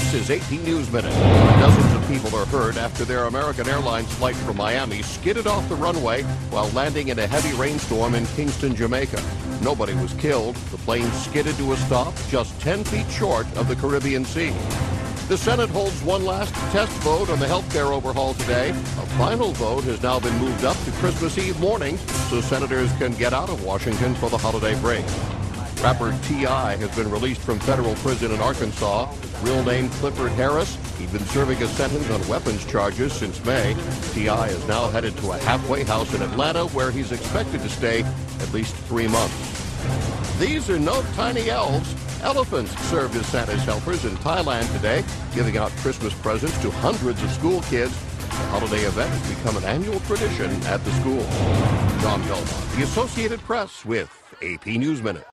This is AP News Minute. Dozens of people are hurt after their American Airlines flight from Miami skidded off the runway while landing in a heavy rainstorm in Kingston, Jamaica. Nobody was killed. The plane skidded to a stop just 10 feet short of the Caribbean Sea. The Senate holds one last test vote on the health care overhaul today. A final vote has now been moved up to Christmas Eve morning so senators can get out of Washington for the holiday break. Rapper T.I. has been released from federal prison in Arkansas. Real name Clifford Harris. He'd been serving a sentence on weapons charges since May. T.I. is now headed to a halfway house in Atlanta where he's expected to stay at least 3 months. These are no tiny elves. Elephants served as Santa's helpers in Thailand today, giving out Christmas presents to hundreds of school kids. The holiday event has become an annual tradition at the school. John Belmont, The Associated Press with AP News Minute.